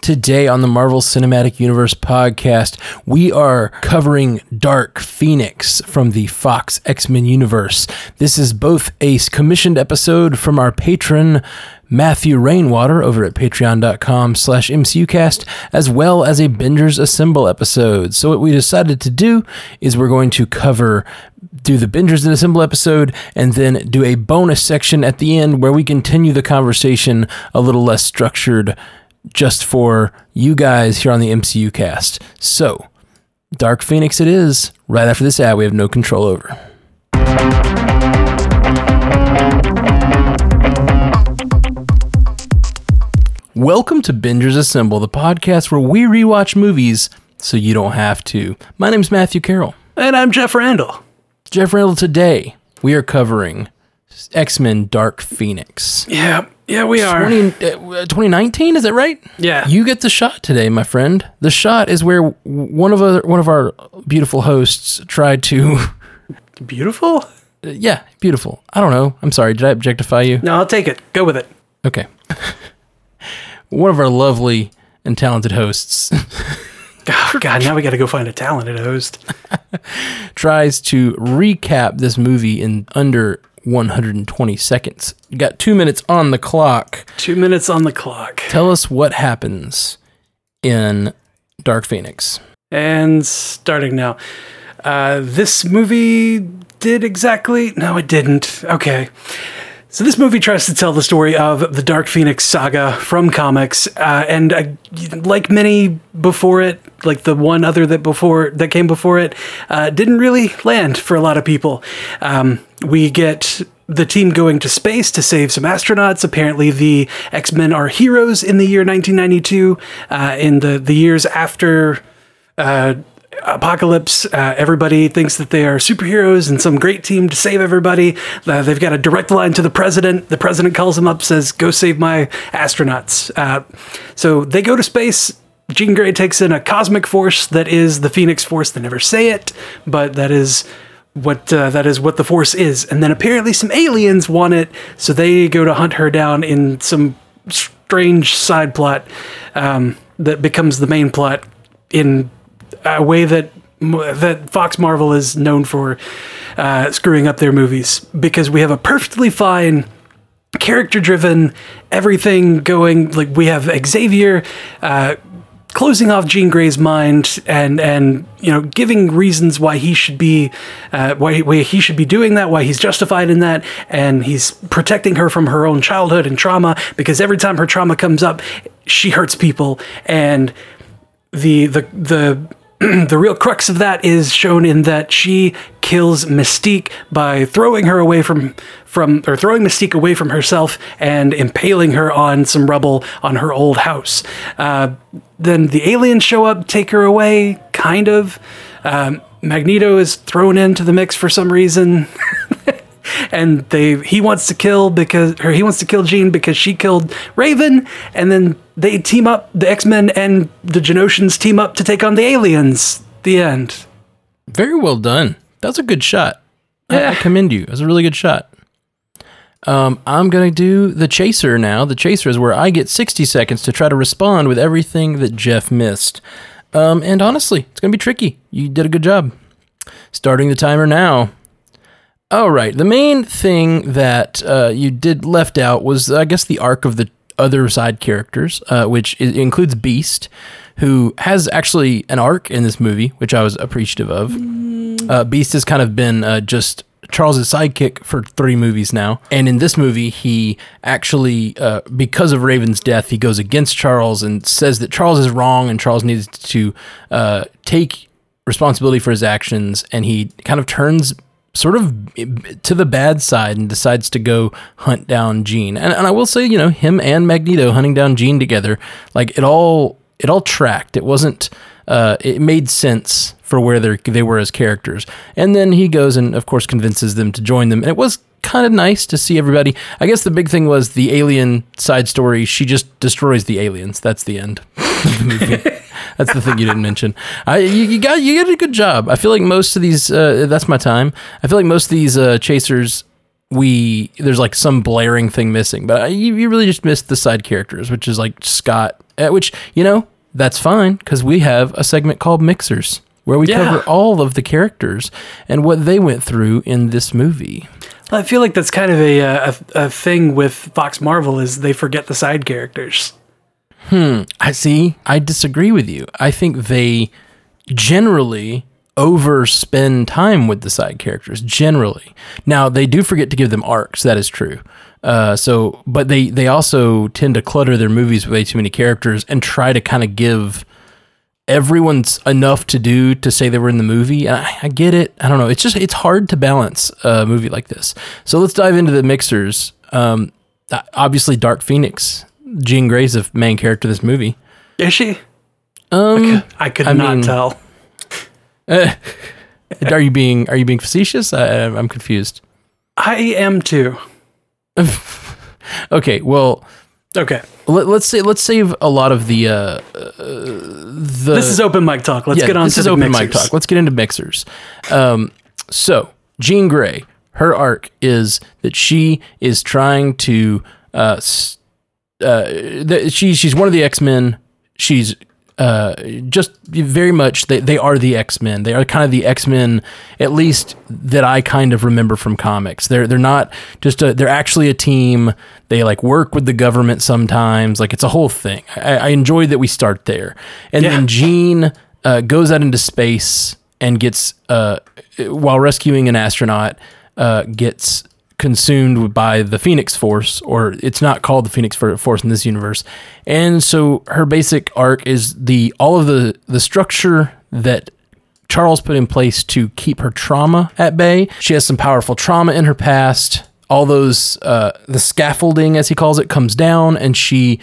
Today on the Marvel Cinematic Universe podcast, we are covering Dark Phoenix from the Fox X-Men universe. This is both a commissioned episode from our patron, Matthew Rainwater, over at patreon.com/MCUcast, as well as a Bingers Assemble episode. So what we decided to do is we're going to do the Bingers and Assemble episode, and then do a bonus section at the end where we continue the conversation a little less structured, just for you guys here on the MCU cast. So, Dark Phoenix it is, right after this ad we have no control over. Welcome to Bingers Assemble, the podcast where we rewatch movies so you don't have to. My name's Matthew Carroll. And I'm Jeff Randall. Today, we are covering X-Men Dark Phoenix. Yeah, we are. 2019, is that right? Yeah. You get the shot today, my friend. The shot is where one of our beautiful hosts tried to... Beautiful? Yeah, beautiful. I don't know. I'm sorry. Did I objectify you? No, I'll take it. Go with it. Okay. One of our lovely and talented hosts... Oh, God, now we got to go find a talented host. tries to recap this movie in under 120 seconds. You got 2 minutes on the clock. 2 minutes on the clock. Tell us what happens in Dark Phoenix. And starting now. This movie did exactly... No, it didn't. Okay. So this movie tries to tell the story of the Dark Phoenix saga from comics, and like many before it, like the one other that came before it, didn't really land for a lot of people. We get the team going to space to save some astronauts. Apparently the X-Men are heroes in the year 1992, in the years after... Apocalypse. Everybody thinks that they are superheroes and some great team to save everybody. They've got a direct line to the president. The president calls them up, says, "Go save my astronauts." So they go to space. Jean Grey takes in a cosmic force that is the Phoenix Force. They never say it, but that is what the force is. And then apparently some aliens want it, so they go to hunt her down in some strange side plot that becomes the main plot in a way that Fox Marvel is known for screwing up their movies, because we have a perfectly fine, character-driven, everything going. Like, we have Xavier closing off Jean Grey's mind and giving reasons why he should be doing that, why he's justified in that, and he's protecting her from her own childhood and trauma, because every time her trauma comes up, she hurts people, and the real crux of that is shown in that she kills Mystique by throwing her away throwing Mystique away from herself and impaling her on some rubble on her old house. Then the aliens show up, take her away, kind of. Magneto is thrown into the mix for some reason. And he wants to kill Jean because she killed Raven, and then they team up, the X-Men and the Genosians team up to take on the aliens. The end. Very well done. That was a good shot. I commend you. It was a really good shot. I'm going to do the chaser now. The chaser is where I get 60 seconds to try to respond with everything that Jeff missed. And honestly, it's going to be tricky. You did a good job. Starting the timer now. All right. The main thing that you left out was, I guess, the arc of the other side characters, which includes Beast, who has actually an arc in this movie, which I was appreciative of. Beast has kind of been just Charles' sidekick for 3 movies now. And in this movie, he actually, because of Raven's death, he goes against Charles and says that Charles is wrong and Charles needs to take responsibility for his actions. And he kind of turns sort of to the bad side and decides to go hunt down Jean. And I will say, him and Magneto hunting down Jean together, like it all tracked. It wasn't, it made sense for where they were as characters. And then he goes and of course convinces them to join them. And it was kind of nice to see everybody. I guess the big thing was the alien side story. She just destroys the aliens. That's the end of the movie. That's the thing you didn't mention. You did a good job. I feel like most of these, that's my time. I feel like most of these chasers, there's like some blaring thing missing, but you really just missed the side characters, which is like Scott which, that's fine because we have a segment called Mixers where we cover all of the characters and what they went through in this movie. I feel like that's kind of a thing with Fox Marvel is they forget the side characters. I disagree with you. I think they generally overspend time with the side characters, generally. Now, they do forget to give them arcs, that is true. But they also tend to clutter their movies with way too many characters and try to kind of give everyone's enough to do to say they were in the movie. And I get it. I don't know. It's hard to balance a movie like this. So let's dive into the Mixers. Obviously, Dark Phoenix. Jean Grey's the main character of this movie. Is she? I could not tell. Are you being facetious? I'm confused. I am too. Okay, well, Let's save a lot of the. This is open mic talk. Let's get on. This is open mic talk. Let's get into Mixers. So Jean Grey, her arc is that she is trying to. She's one of the X-Men. She's just very much they are the X-Men. They are kind of the X-Men, at least that I kind of remember from comics. They're not just they're actually a team. They like work with the government sometimes. Like it's a whole thing. I enjoyed that we start there. And then Jean goes out into space and gets while rescuing an astronaut gets consumed by the Phoenix Force, or it's not called the Phoenix Force in this universe. And so her basic arc is all of the structure that Charles put in place to keep her trauma at bay. She has some powerful trauma in her past. All those, the scaffolding, as he calls it, comes down, and she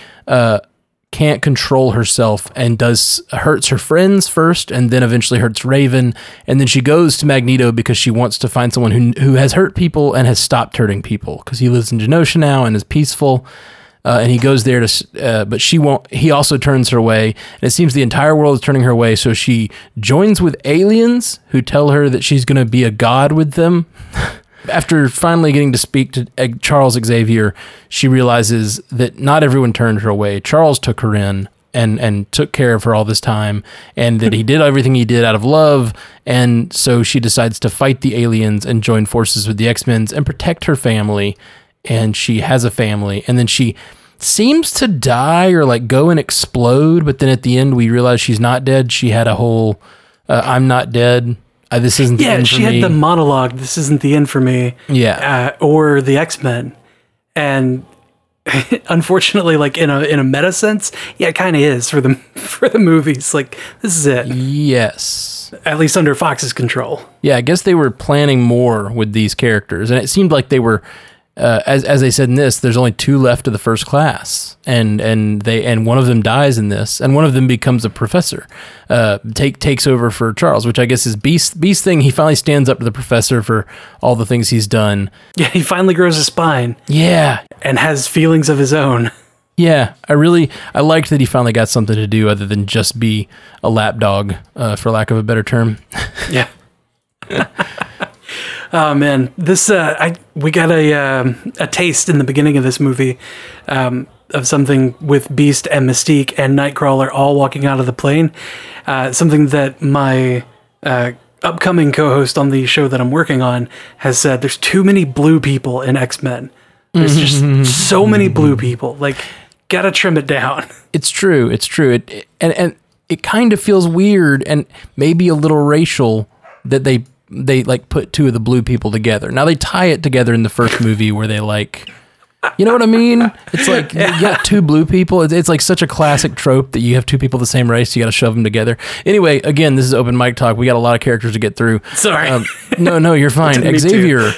can't control herself and hurts her friends first, and then eventually hurts Raven, and then she goes to Magneto because she wants to find someone who has hurt people and has stopped hurting people because he lives in Genosha now and is peaceful, and he goes there but she won't. He also turns her away, and it seems the entire world is turning her away, so she joins with aliens who tell her that she's going to be a god with them. After finally getting to speak to Charles Xavier, she realizes that not everyone turned her away. Charles took her in and took care of her all this time, and that he did everything he did out of love, and so she decides to fight the aliens and join forces with the X-Men and protect her family, and she has a family, and then she seems to die or like go and explode, but then at the end we realize she's not dead. She had a whole I'm not dead. This isn't the end for me. Yeah, she had the monologue, this isn't the end for me. Yeah. Or the X-Men. And unfortunately, like in a meta sense, it kind of is for the movies. Like, this is it. Yes. At least under Fox's control. Yeah, I guess they were planning more with these characters. And it seemed like they were, as they said in this, there's only 2 left of the first class. And one of them dies in this, and one of them becomes a professor. Takes over for Charles, which I guess is Beast thing. He finally stands up to the professor for all the things he's done. Yeah, he finally grows a spine. Yeah. And has feelings of his own. Yeah, I liked that he finally got something to do other than just be a lapdog, for lack of a better term. Yeah. Oh man, this we got a taste in the beginning of this movie of something with Beast and Mystique and Nightcrawler all walking out of the plane. Something that my upcoming co-host on the show that I'm working on has said. There's too many blue people in X-Men. There's just so many blue people. Like, gotta trim it down. It's true. And it kind of feels weird and maybe a little racial that they like put 2 of the blue people together. Now they tie it together in the first movie where they like, you know what I mean? It's like you got 2 blue people. It's like such a classic trope that you have 2 people of the same race. You got to shove them together. Anyway, again, this is open mic talk. We got a lot of characters to get through. Sorry. No, you're fine. Xavier,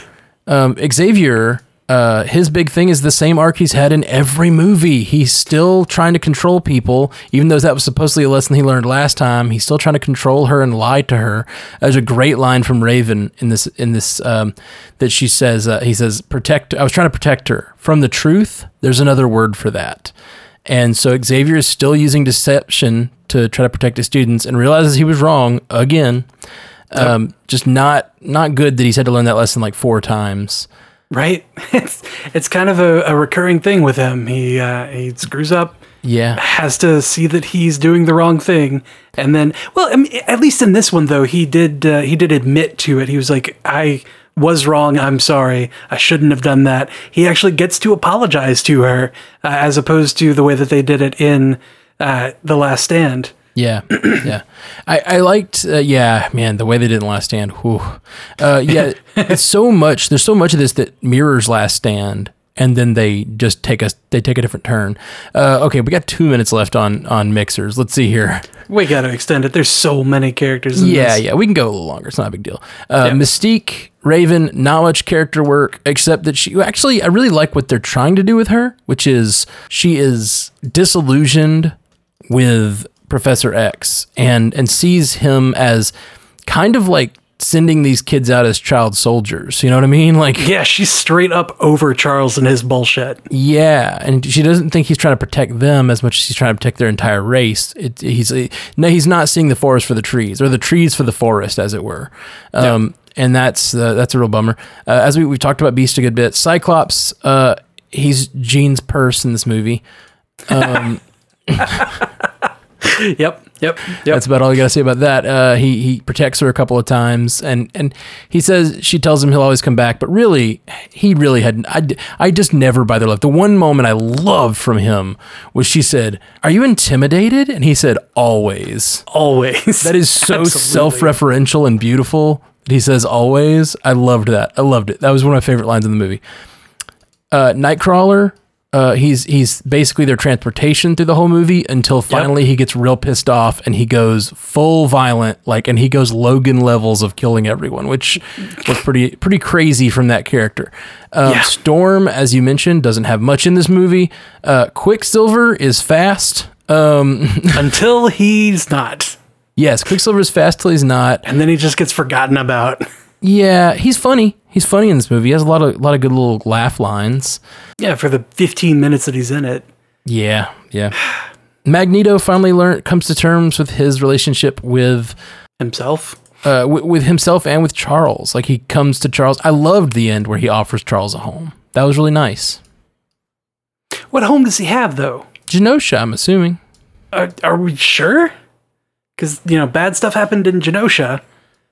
his big thing is the same arc he's had in every movie. He's still trying to control people, even though that was supposedly a lesson he learned last time. He's still trying to control her and lie to her. There's a great line from Raven in this that she says. He says, I was trying to protect her from the truth. There's another word for that. And so Xavier is still using deception to try to protect his students and realizes he was wrong again. Just not good that he's had to learn that lesson like 4 times. Right? It's kind of a recurring thing with him. He screws up Yeah. has to see that he's doing the wrong thing. And then, well, I mean, at least in this one, though, he did admit to it. He was like, I was wrong. I'm sorry. I shouldn't have done that. He actually gets to apologize to her, as opposed to the way that they did it in The Last Stand. Yeah, yeah. I liked, man, the way they did in Last Stand. Whew. Yeah, it's so much. There's so much of this that mirrors Last Stand, and then they just take a different turn. Okay, we got 2 minutes left on Mixers. Let's see here. We got to extend it. There's so many characters in this. Yeah, we can go a little longer. It's not a big deal. Mystique, Raven, not much character work, except that I really like what they're trying to do with her, which is she is disillusioned with Professor X and sees him as kind of like sending these kids out as child soldiers. You know what I mean? Like, yeah, she's straight up over Charles and his bullshit. Yeah, and she doesn't think he's trying to protect them as much as he's trying to protect their entire race. He's not seeing the forest for the trees, or the trees for the forest, as it were. And that's a real bummer. As we've talked about Beast a good bit. Cyclops, he's Jean's purse in this movie. Yep. That's about all you got to say about that. He protects her a couple of times, and he says, she tells him he'll always come back, but really, he really hadn't. I just never by their love. The one moment I loved from him was she said, "Are you intimidated?" And he said, "Always." Always. That is so self-referential and beautiful. He says, "Always." I loved that. I loved it. That was one of my favorite lines in the movie. Nightcrawler. He's basically their transportation through the whole movie until finally he gets real pissed off and he goes full violent, and he goes Logan levels of killing everyone, which was pretty crazy from that character. Storm, as you mentioned, doesn't have much in this movie. Quicksilver is fast. Until he's not. Yes, Quicksilver is fast till he's not. And then he just gets forgotten about. Yeah, he's funny. He's funny in this movie. He has a lot of good little laugh lines. Yeah, for the 15 minutes that he's in it. Yeah. Magneto finally comes to terms with his relationship with himself. With himself and with Charles. Like, he comes to Charles. I loved the end where he offers Charles a home. That was really nice. What home does he have, though? Genosha, I'm assuming. Are we sure? Because, bad stuff happened in Genosha.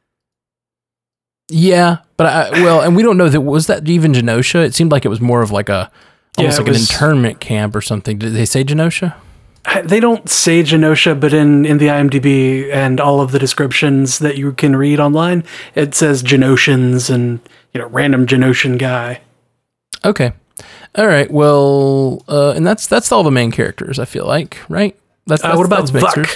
Yeah, but and we don't know was that even Genosha? It seemed like it was more of like an internment camp or something. Did they say Genosha? They don't say Genosha, but in the IMDb and all of the descriptions that you can read online, it says Genosians and random Genosian guy. Okay, all right. Well, and that's all the main characters. I feel like, right? That's what about Vuk?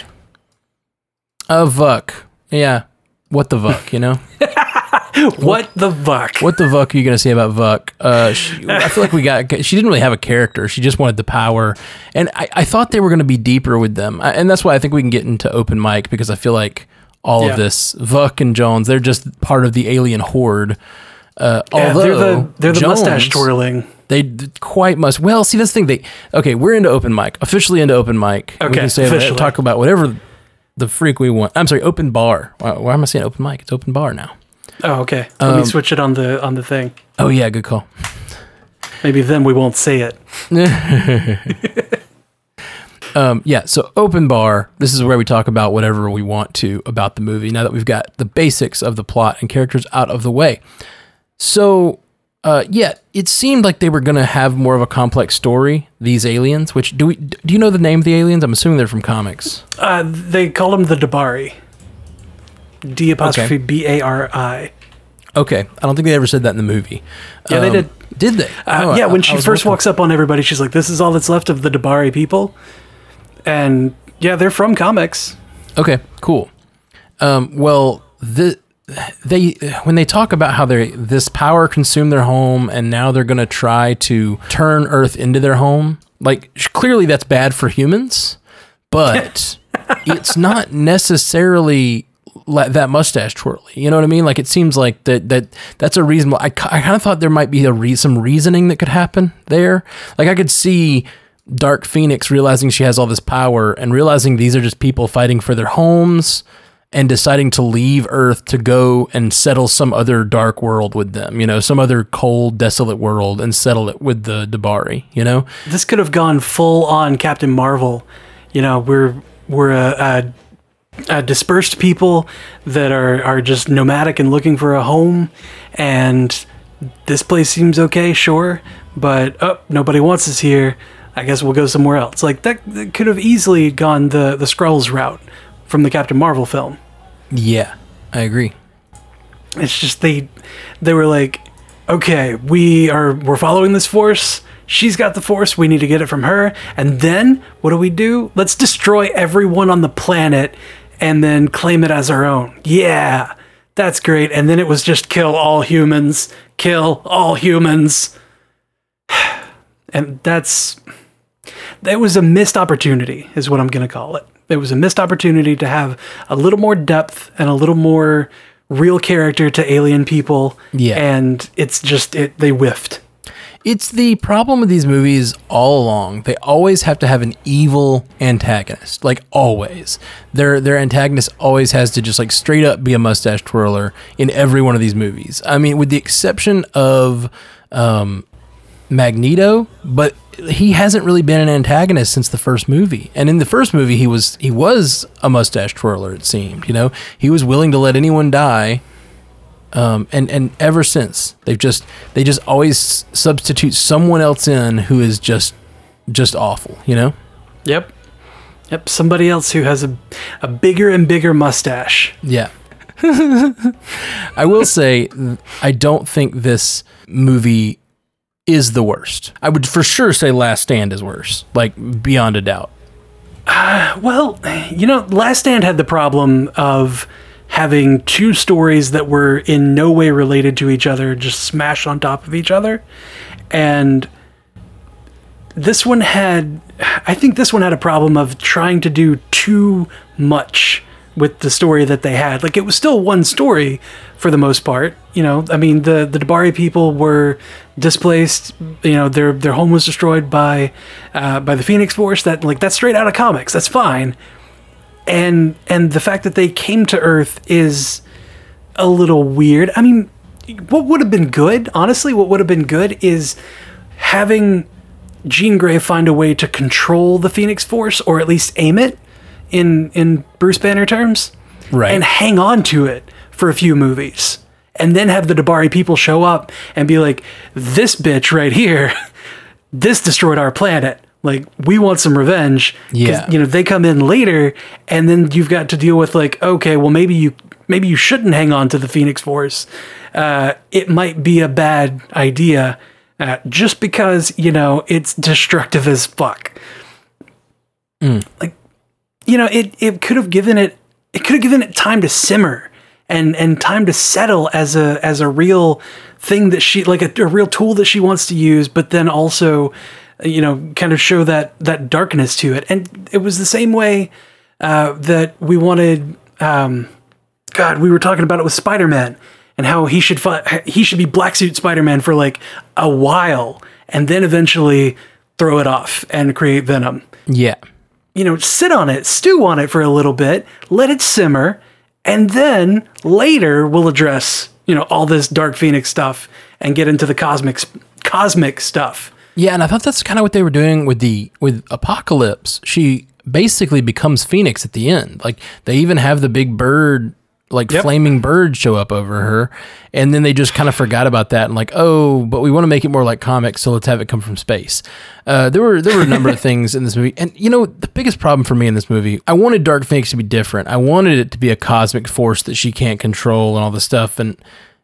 Vuk. Yeah. What the Vuk? What the Vuk? What the Vuk are you going to say about Vuk? I feel like she didn't really have a character. She just wanted the power. And I thought they were going to be deeper with them. And that's why I think we can get into open mic, because I feel like all of this, Vuk and Jones, they're just part of the alien horde. Although they're the Jones, mustache twirling. They quite must. Well, see, that's the thing. We're into open mic, officially into open mic. Okay, we can say talk about whatever the freak we want. I'm sorry, open bar. Why am I saying open mic? It's open bar now. Oh, okay. Let me switch it on the thing. Oh yeah, good call. Maybe then we won't say it. So open bar, this is where we talk about whatever we want to about the movie, now that we've got the basics of the plot and characters out of the way. So, it seemed like they were going to have more of a complex story, these aliens, which, do you know the name of the aliens? I'm assuming they're from comics. They call them the Dabari. D''BARI. Okay. I don't think they ever said that in the movie. Yeah, they did. Did they? When she first walks up on everybody, she's like, "This is all that's left of the Dabari people." And yeah, they're from comics. Okay, cool. When they talk about how this power consumed their home and now they're going to try to turn Earth into their home, like, clearly that's bad for humans, but it's not necessarily that mustache twirly. You know what I mean? Like, it seems like that's a reasonable. I kind of thought there might be some reasoning that could happen there. Like, I could see Dark Phoenix realizing she has all this power and realizing these are just people fighting for their homes, and deciding to leave Earth to go and settle some other dark world with them, some other cold, desolate world and settle it with the Dabari, This could have gone full on Captain Marvel. We're a dispersed people that are just nomadic and looking for a home, and this place seems okay, sure, but nobody wants us here. I guess we'll go somewhere else. Like that could have easily gone the Skrulls route from the Captain Marvel film. Yeah, I agree. It's just they were like, okay, we're following this force. She's got the force. We need to get it from her. And then what do? Let's destroy everyone on the planet and then claim it as our own. Yeah, that's great. And then it was just kill all humans. Kill all humans. And that was a missed opportunity, is what I'm going to call it. It was a missed opportunity to have a little more depth and a little more real character to alien people. Yeah. And it's just, they whiffed. It's the problem with these movies all along. They always have to have an evil antagonist, like always. Their antagonist always has to just like straight up be a mustache twirler in every one of these movies. I mean, with the exception of Magneto, but he hasn't really been an antagonist since the first movie. And in the first movie, he was a mustache twirler. It seemed, he was willing to let anyone die. And ever since they just always substitute someone else in who is just awful, Yep. Somebody else who has a bigger and bigger mustache. Yeah. I will say, I don't think this movie is the worst. I would for sure say Last Stand is worse, like beyond a doubt. Well, Last Stand had the problem of having two stories that were in no way related to each other, just smashed on top of each other. And this one had a problem of trying to do too much with the story that they had. Like, it was still one story for the most part. I mean, the Dabari people were displaced. Their home was destroyed by the Phoenix Force. That's straight out of comics. That's fine. And the fact that they came to Earth is a little weird. I mean, what would have been good, honestly, is having Jean Grey find a way to control the Phoenix Force, or at least aim it in Bruce Banner terms, right, and hang on to it for a few movies, and then have the Dabari people show up and be like, this bitch right here, this destroyed our planet. Like, we want some revenge. Yeah. They come in later, and then you've got to deal with like, okay, well, maybe you shouldn't hang on to the Phoenix Force. It might be a bad idea, just because, it's destructive as fuck. Like, it could have given it time to simmer and time to settle as a real thing that she, like a real tool that she wants to use, but then also, kind of show that darkness to it. And it was the same way that we wanted, we were talking about it with Spider-Man and how he should be Black Suit Spider-Man for like a while and then eventually throw it off and create Venom. Yeah. Sit on it, stew on it for a little bit, let it simmer, and then later we'll address, all this Dark Phoenix stuff and get into the cosmic stuff. Yeah, and I thought that's kind of what they were doing with Apocalypse. She basically becomes Phoenix at the end. Like, they even have the big bird, flaming bird show up over her, and then they just kind of forgot about that and like, oh, but we want to make it more like comics, so let's have it come from space. There were a number of things in this movie, and the biggest problem for me in this movie, I wanted Dark Phoenix to be different. I wanted it to be a cosmic force that she can't control and all this stuff, and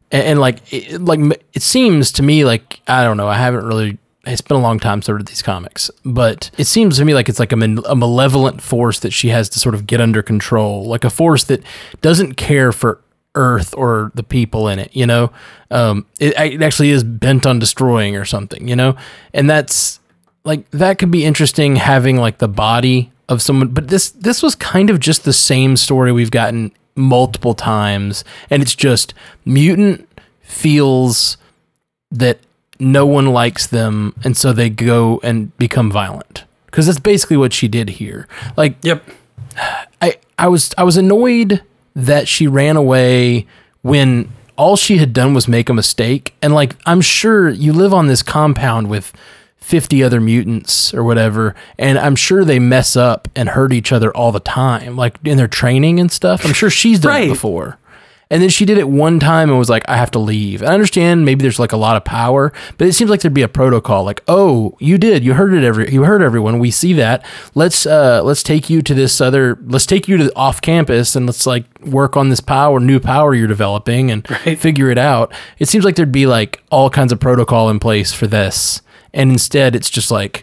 it seems to me like, I don't know, it's been a long time since I read these comics, but it seems to me like it's like a malevolent force that she has to sort of get under control, like a force that doesn't care for Earth or the people in it, it actually is bent on destroying or something, and that's like, that could be interesting having like the body of someone, but this was kind of just the same story we've gotten multiple times, and it's just mutant feels that no one likes them, and so they go and become violent. Because that's basically what she did here. Like, yep. I was annoyed that she ran away when all she had done was make a mistake. And like, I'm sure you live on this compound with 50 other mutants or whatever, and I'm sure they mess up and hurt each other all the time, like in their training and stuff. I'm sure she's done it before. And then she did it one time and was like, I have to leave. I understand maybe there's like a lot of power, but it seems like there'd be a protocol. Like, oh, you hurt everyone. We see that. Let's take you to let's take you to off campus and let's like work on this new power you're developing and figure it out. It seems like there'd be like all kinds of protocol in place for this. And instead it's just like,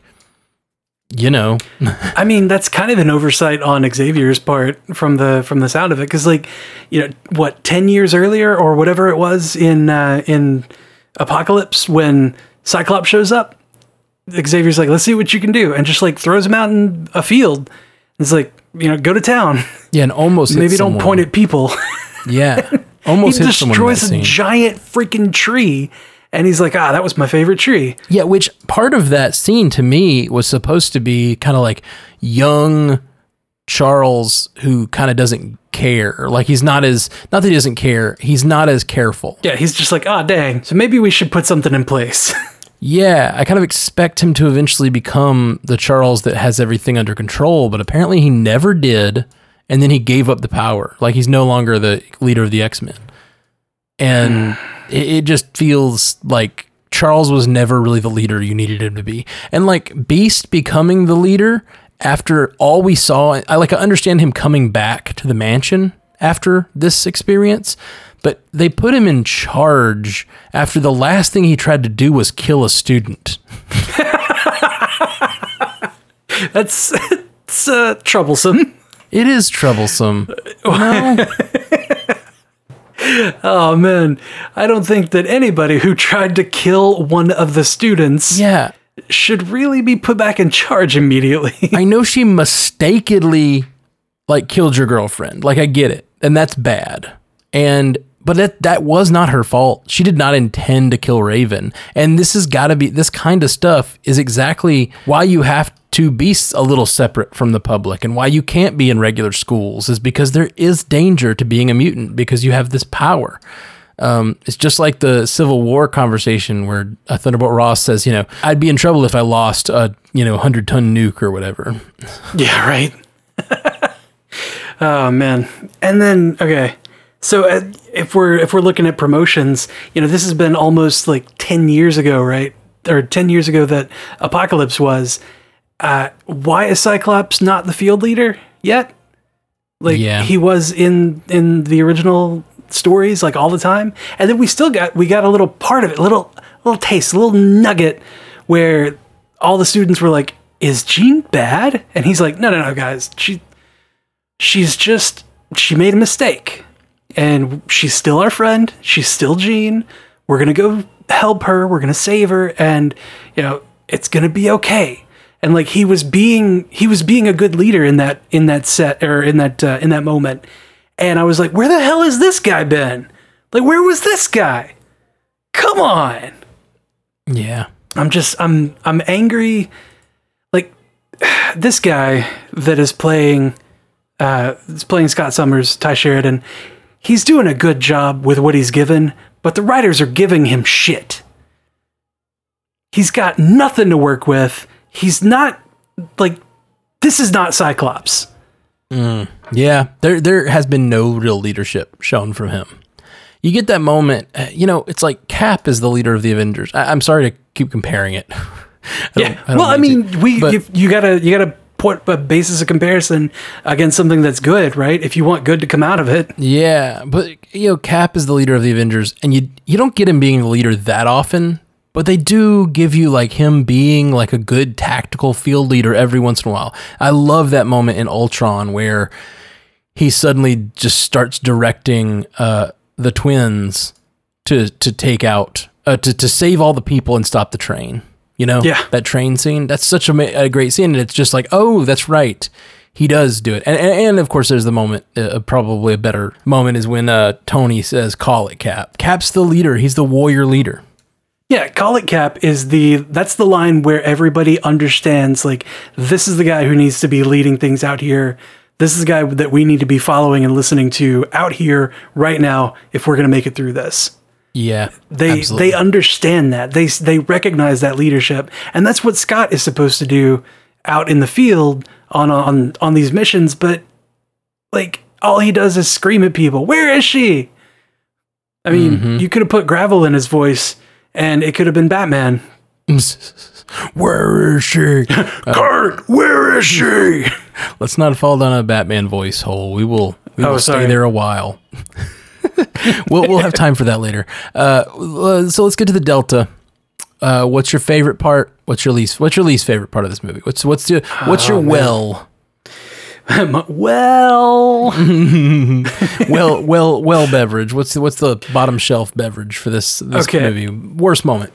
I mean, that's kind of an oversight on Xavier's part from the sound of it. Cause like, 10 years earlier or whatever it was in Apocalypse, when Cyclops shows up, Xavier's like, let's see what you can do. And just like throws him out in a field. It's like, go to town. Yeah. And almost maybe don't point at people. Yeah. Almost he destroys a giant freaking tree. And he's like, that was my favorite tree. Yeah, which part of that scene to me was supposed to be kind of like young Charles who kind of doesn't care. Like not that he doesn't care, he's not as careful. Yeah, he's just like, dang. So maybe we should put something in place. Yeah, I kind of expect him to eventually become the Charles that has everything under control, but apparently he never did. And then he gave up the power. Like he's no longer the leader of the X-Men. And it just feels like Charles was never really the leader you needed him to be. And like Beast becoming the leader after all we saw, I understand him coming back to the mansion after this experience, but they put him in charge after the last thing he tried to do was kill a student. That's troublesome. It is troublesome. No. Oh man, I don't think that anybody who tried to kill one of the students should really be put back in charge immediately. I know she mistakenly like killed your girlfriend. Like I get it. And that's bad. But that was not her fault. She did not intend to kill Raven. And this kind of stuff is exactly why you have to be a little separate from the public and why you can't be in regular schools, is because there is danger to being a mutant because you have this power. It's just like the Civil War conversation where Thunderbolt Ross says, I'd be in trouble if I lost a 100-ton nuke or whatever. Yeah, right. Oh man. And then, okay. So if we're looking at promotions, this has been almost like 10 years ago, right? Or 10 years ago that Apocalypse was. Why is Cyclops not the field leader yet? Like he was in the original stories, like all the time. And then we got a little part of it, a little taste, a little nugget where all the students were like, is Jean bad? And he's like, no, guys, she made a mistake. And she's still our friend. She's still Jean. We're going to go help her. We're going to save her. And, it's going to be okay. And like, he was being a good leader in that set or in that moment. And I was like, where the hell has this guy been? Like, where was this guy? Come on. Yeah. I'm angry. Like this guy that is playing Scott Summers, Ty Sheridan, he's doing a good job with what he's given, but the writers are giving him shit. He's got nothing to work with. He's not like, this is not Cyclops. Yeah, there has been no real leadership shown from him. You get that moment, it's like Cap is the leader of the Avengers. I'm sorry to keep comparing it. You gotta put a basis of comparison against something that's good, right? If you want good to come out of it. Yeah, but Cap is the leader of the Avengers, and you don't get him being the leader that often, but they do give you like him being like a good tactical field leader every once in a while. I love that moment in Ultron where he suddenly just starts directing the twins to take out to save all the people and stop the train. That train scene, that's such a great scene. And it's just like, oh, that's right. He does do it. And of course, there's the moment, probably a better moment is when Tony says, call it Cap. Cap's the leader. He's the warrior leader. Yeah, call it Cap that's the line where everybody understands, like, this is the guy who needs to be leading things out here. This is the guy that we need to be following and listening to out here right now if we're going to make it through this. Yeah, they understand that. They recognize that leadership, and that's what Scott is supposed to do out in the field on these missions. But like, all he does is scream at people. Where is she? I mean, you could have put gravel in his voice, and it could have been Batman. Where is she? Kurt, where is she? Let's not fall down a Batman voice hole. We will stay there a while. we'll have time for that later. So let's get to the Delta. What's your favorite part? What's your least favorite part of this movie? What's your well? well beverage. What's the bottom shelf beverage for this movie? Worst moment.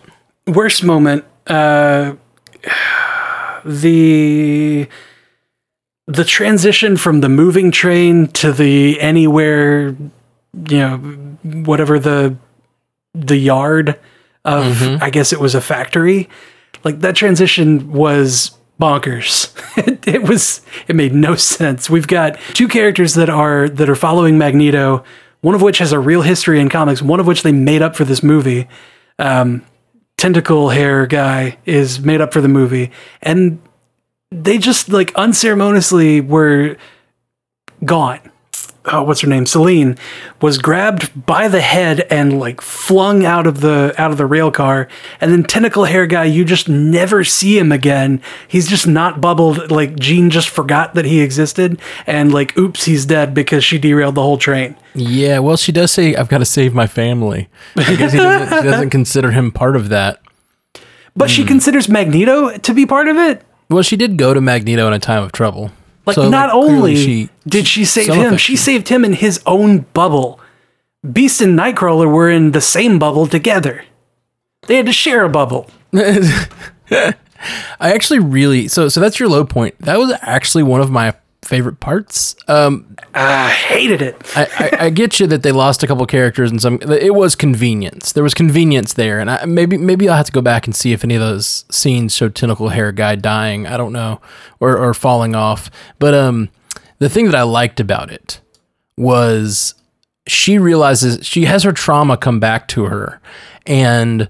The transition from the moving train to the anywhere, whatever the yard of, I guess it was a factory. Like, that transition was bonkers. It made no sense. We've got two characters that are following Magneto, one of which has a real history in comics, one of which they made up for this movie. Tentacle hair guy is made up for the movie, and they just like unceremoniously were gone. Oh, what's her name? Celine was grabbed by the head and like flung out of the rail car. And then Tentacle hair guy, you just never see him again. He's just not bubbled. Like, Jean just forgot that he existed, and like, oops, he's dead because she derailed the whole train. Yeah, well, she does say, "I've got to save my family." I guess she doesn't consider him part of that. But she considers Magneto to be part of it. Well, she did go to Magneto in a time of trouble. Like, so, not only did she save him, she saved him in his own bubble. Beast and Nightcrawler were in the same bubble together. They had to share a bubble. I actually really... So that's your low point. That was actually one of my favorite parts. I hated it. I get you that they lost a couple characters and some. It was convenience. There was convenience there, and maybe I'll have to go back and see if any of those scenes showed Tentacle hair guy dying. I don't know, or falling off. But the thing that I liked about it was she realizes she has her trauma come back to her, and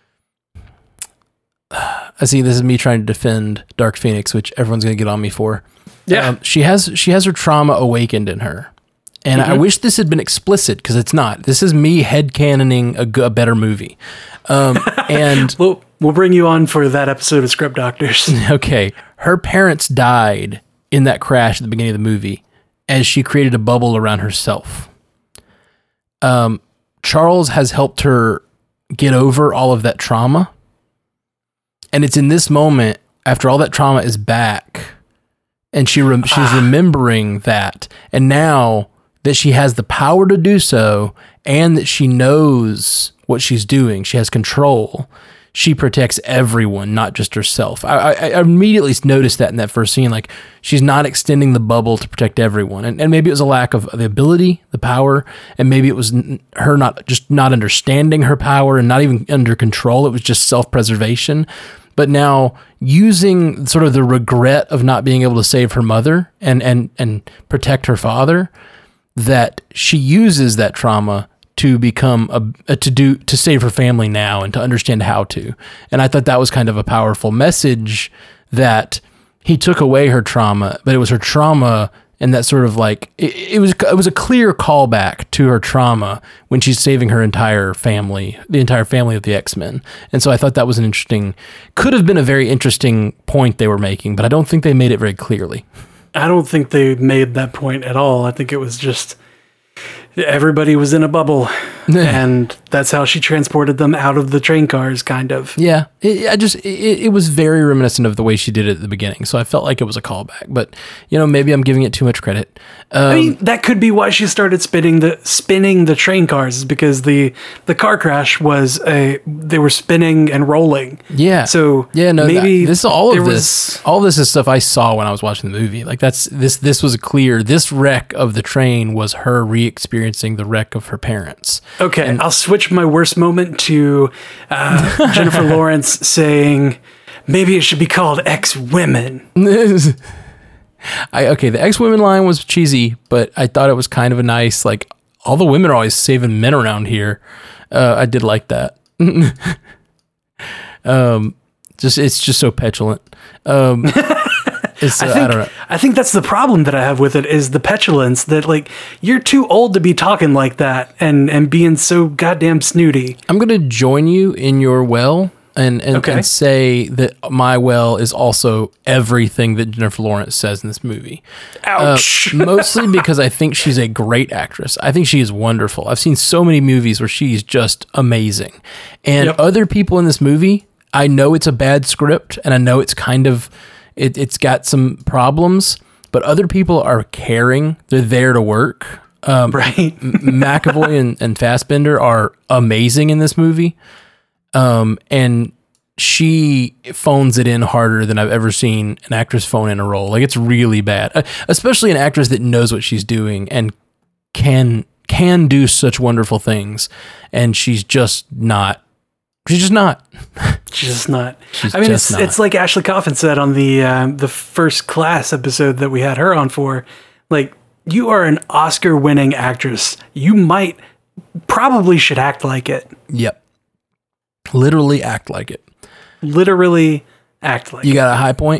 I see this is me trying to defend Dark Phoenix, which everyone's going to get on me for. Yeah, she has her trauma awakened in her, and I wish this had been explicit because it's not. This is me headcanoning a better movie, and we'll bring you on for that episode of Script Doctors. Okay, her parents died in that crash at the beginning of the movie, as she created a bubble around herself. Charles has helped her get over all of that trauma, and it's in this moment after all that trauma is back. And she's remembering that. And now that she has the power to do so, and that she knows what she's doing, she has control, she protects everyone, not just herself. I immediately noticed that in that first scene. Like, she's not extending the bubble to protect everyone. And maybe it was a lack of the ability, the power, and maybe it was her not understanding her power and not even under control. It was just self-preservation. But now, using sort of the regret of not being able to save her mother and protect her father, that she uses that trauma to become to save her family now and to understand how to. And I thought that was kind of a powerful message, that he took away her trauma, but it was her trauma. And that sort of like, it was a clear callback to her trauma when she's saving her entire family, the entire family of the X-Men. And so I thought that was could have been a very interesting point they were making, but I don't think they made it very clearly. I don't think they made that point at all. I think it was just everybody was in a bubble, and that's how she transported them out of the train cars, kind of. Yeah, it was very reminiscent of the way she did it at the beginning, so I felt like it was a callback. But maybe I'm giving it too much credit. I mean, that could be why she started spinning the train cars, is because the car crash was they were spinning and rolling. Yeah. So maybe all of this is stuff I saw when I was watching the movie. Like, this was clear. This wreck of the train was her re-experiencing the wreck of her parents. Okay, and I'll switch my worst moment to Jennifer Lawrence saying, "Maybe it should be called X-Women." The X-Women line was cheesy, but I thought it was kind of a nice, like, all the women are always saving men around here. I did like that. It's just so petulant. I don't know. I think that's the problem that I have with it is the petulance that, like, you're too old to be talking like that and being so goddamn snooty. I'm going to join you in your well and say that my well is also everything that Jennifer Lawrence says in this movie. Ouch. Mostly because I think she's a great actress. I think she is wonderful. I've seen so many movies where she's just amazing. And other people in this movie, I know it's a bad script and I know it's kind of... It's got some problems, but other people are caring. They're there to work. Right. McAvoy and Fassbender are amazing in this movie. And she phones it in harder than I've ever seen an actress phone in a role. Like, it's really bad, especially an actress that knows what she's doing and can do such wonderful things. And she's just not. She's just not. It's like Ashley Coffin said on the First Class episode that we had her on for. Like, you are an Oscar-winning actress. You probably should act like it. Yep. Literally act like it. Literally act like it. You got a high point?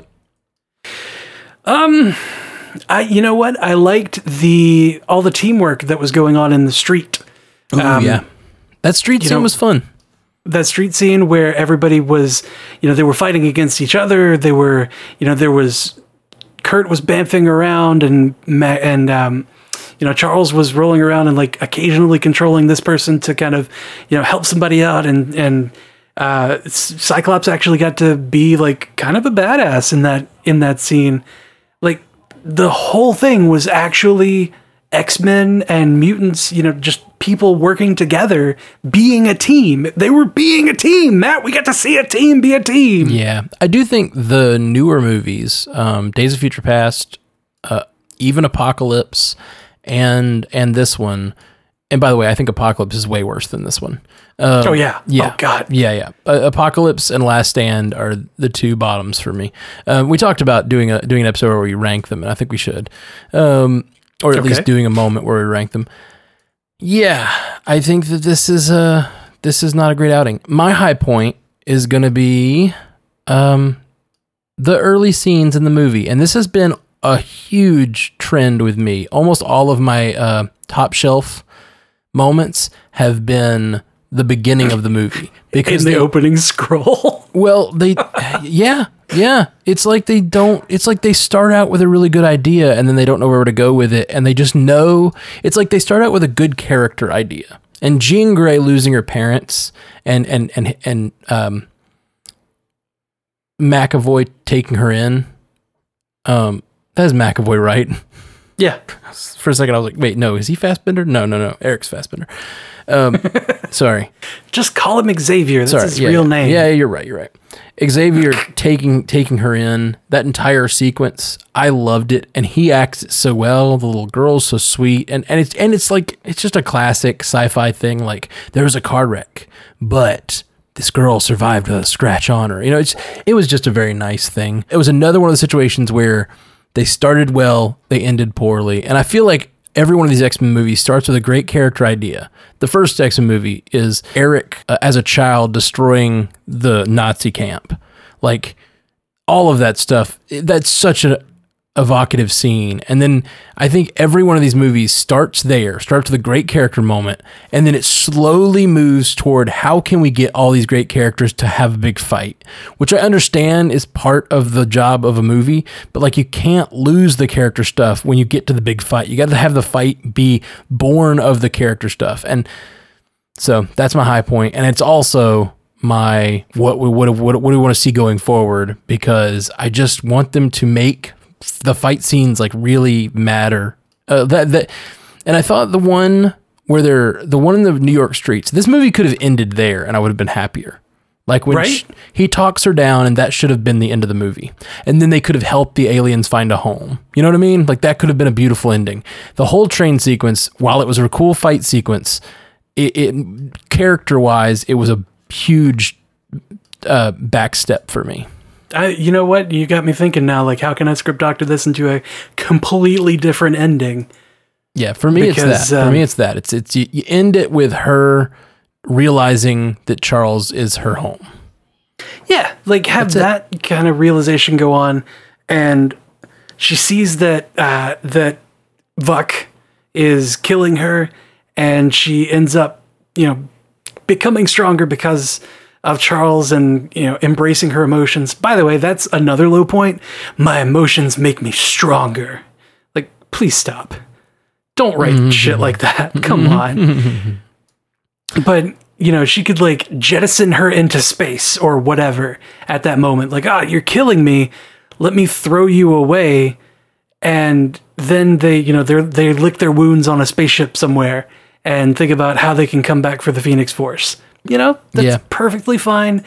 You know what? I liked all the teamwork that was going on in the street. Yeah. That street scene was fun. That street scene where everybody was, they were fighting against each other. They were, there was Kurt was bamfing around and Charles was rolling around and, like, occasionally controlling this person to kind of, help somebody out. And Cyclops actually got to be, like, kind of a badass in that scene. Like, the whole thing was actually X-Men and mutants, just people working together, being a team. They were being a team, Matt. We got to see a team be a team. Yeah. I do think the newer movies, Days of Future Past, even Apocalypse, and this one, and by the way, I think Apocalypse is way worse than this one. Oh, yeah. Oh, God. Yeah. Apocalypse and Last Stand are the two bottoms for me. We talked about doing an episode where we rank them, and I think we should. Or at least doing a moment where we rank them. Yeah, I think that this is not a great outing. My high point is going to be the early scenes in the movie, and this has been a huge trend with me. Almost all of my top shelf moments have been the beginning of the movie because the opening scroll. Well, yeah. It's like they start out with a really good idea and then they don't know where to go with it. And they just know, it's like they start out with a good character idea, and Jean Grey losing her parents and McAvoy taking her in. That is McAvoy, right? Yeah. For a second, I was like, wait, no, is he Fassbender? No. Eric's Fassbender. Sorry. Just call him Xavier. That's his real name. Yeah, you're right. Xavier taking her in, that entire sequence, I loved it, and he acts it so well. The little girl's so sweet, and it's like, it's just a classic sci-fi thing. Like, there was a car wreck, but this girl survived with a scratch on her. It was just a very nice thing. It was another one of the situations where they started well, they ended poorly, and I feel like every one of these X-Men movies starts with a great character idea. The first X-Men movie is Eric as a child destroying the Nazi camp. Like, all of that stuff, that's such an evocative scene. And then I think every one of these movies starts with a great character moment, and then it slowly moves toward how can we get all these great characters to have a big fight, which I understand is part of the job of a movie, but like, you can't lose the character stuff when you get to the big fight. You got to have the fight be born of the character stuff. And so that's my high point, and it's also my what we want to see going forward, because I just want them to make the fight scenes like really matter. And I thought the one in the New York streets, this movie could have ended there and I would have been happier. Like, when he talks her down, and that should have been the end of the movie. And then they could have helped the aliens find a home. You know what I mean? Like, that could have been a beautiful ending. The whole train sequence, while it was a cool fight sequence, it character wise, it was a huge backstep for me. You know what? You got me thinking now, like, how can I script doctor this into a completely different ending? Yeah, for me, it's that. It's you end it with her realizing that Charles is her home. Yeah, like have that kind of realization go on, and she sees that that Vuk is killing her, and she ends up, becoming stronger because of Charles and, embracing her emotions. By the way, that's another low point. My emotions make me stronger. Like, please stop. Don't write shit like that. Come on. But, she could like jettison her into space or whatever at that moment. Like, you're killing me. Let me throw you away. And then they lick their wounds on a spaceship somewhere and think about how they can come back for the Phoenix Force. That's perfectly fine.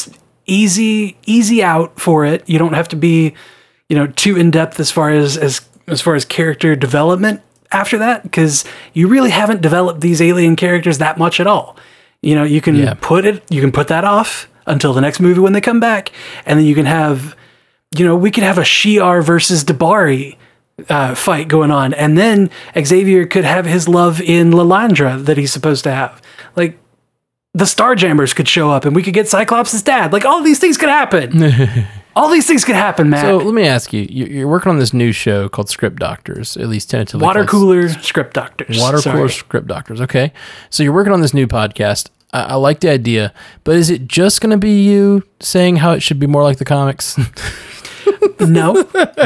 Easy out for it. You don't have to be, too in depth as far as character development after that, because you really haven't developed these alien characters that much at all. You can put that off until the next movie when they come back, and then you can have, we could have a Shi'ar versus Dabari fight going on, and then Xavier could have his love in Lilandra that he's supposed to have. Like, the Starjammers could show up and we could get Cyclops' dad. Like, all these things could happen. All these things could happen, Matt. So let me ask you, you're working on this new show called Script Doctors, at least tentatively. Water Cooler Script Doctors. Cooler Script Doctors, okay. So you're working on this new podcast. I like the idea, but is it just going to be you saying how it should be more like the comics? No.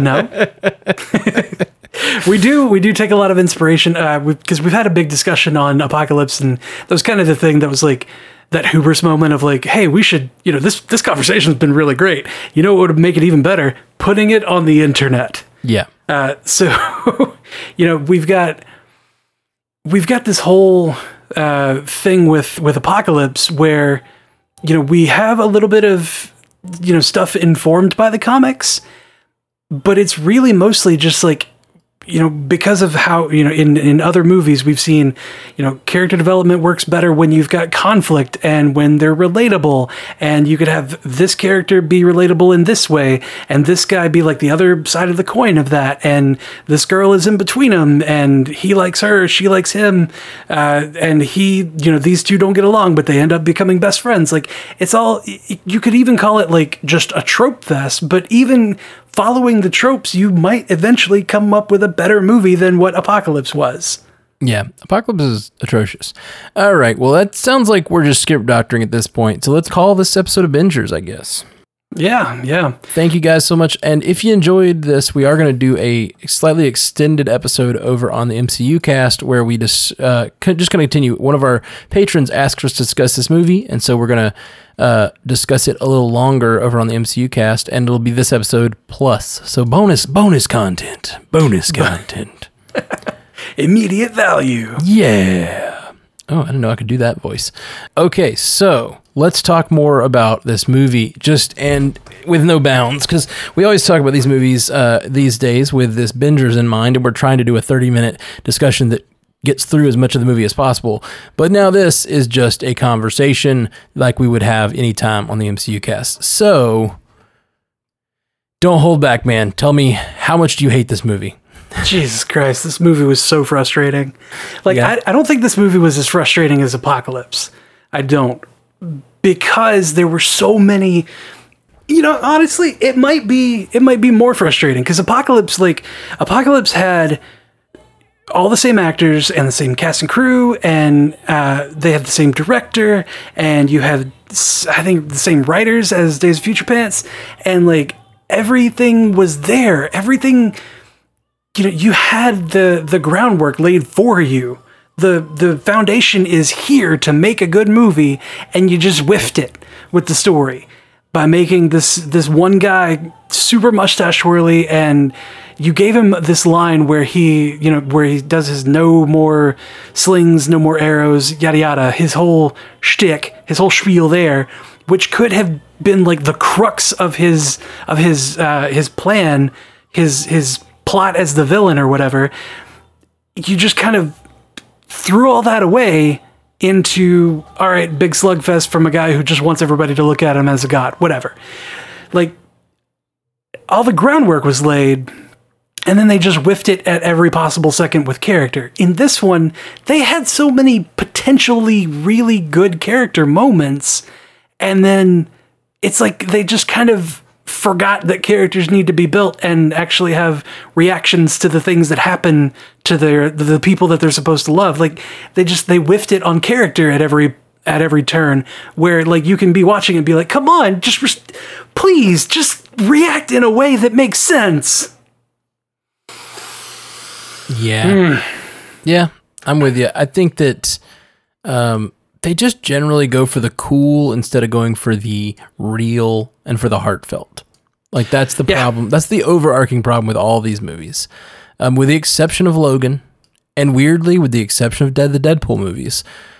We do take a lot of inspiration because we've had a big discussion on Apocalypse, and that was kind of the thing that was like that hubris moment of like, hey, we should, this conversation's been really great. What would make it even better? Putting it on the internet. Yeah. So, we've got this whole thing with Apocalypse where, we have a little bit of, stuff informed by the comics, but it's really mostly just like, because of how, in other movies we've seen, character development works better when you've got conflict and when they're relatable, and you could have this character be relatable in this way and this guy be like the other side of the coin of that, and this girl is in between them and he likes her, she likes him, and he, these two don't get along but they end up becoming best friends. Like, it's all, you could even call it like just a trope fest, but even following the tropes, you might eventually come up with a better movie than what Apocalypse was. Yeah, Apocalypse is atrocious. All right, well, that sounds like we're just script doctoring at this point, so let's call this episode Avengers, I guess. Yeah. Thank you guys so much, and if you enjoyed this, we are going to do a slightly extended episode over on the MCU cast where we just going to continue. One of our patrons asked us to discuss this movie, and so we're going to discuss it a little longer over on the MCU cast, and it'll be this episode plus. So bonus content. Immediate value. Yeah. Oh, I didn't know I could do that voice. Okay, so let's talk more about this movie, and with no bounds, because we always talk about these movies these days with this bingers in mind, and we're trying to do a 30-minute discussion that gets through as much of the movie as possible. But now this is just a conversation like we would have any time on the MCU cast. So don't hold back, man. Tell me, how much do you hate this movie? Jesus Christ, this movie was so frustrating. Like, yeah. I don't think this movie was as frustrating as Apocalypse. I don't. Because there were so many, honestly, it might be more frustrating because Apocalypse had all the same actors and the same cast and crew, and they had the same director, and you had, I think, the same writers as Days of Future Pants, and like everything was there. Everything, you had the groundwork laid for you. The foundation is here to make a good movie, and you just whiffed it with the story by making this one guy super mustache twirly, and you gave him this line where he does his no more slings, no more arrows, yada yada, his whole shtick, his whole spiel there, which could have been like the crux of his plan, his plot as the villain or whatever. You just kind of threw all that away into, all right, big slugfest from a guy who just wants everybody to look at him as a god, whatever. Like, all the groundwork was laid, and then they just whiffed it at every possible second with character. In this one, they had so many potentially really good character moments, and then it's like they just kind of forgot that characters need to be built and actually have reactions to the things that happen to the people that they're supposed to love. Like they whiffed it on character at every turn, where like you can be watching and be like, come on, please just react in a way that makes sense. Yeah. Yeah, I'm with you. I think that they just generally go for the cool instead of going for the real and for the heartfelt. Like that's the problem. That's the overarching problem with all these movies. With the exception of Logan, and weirdly with the exception of the Deadpool movies.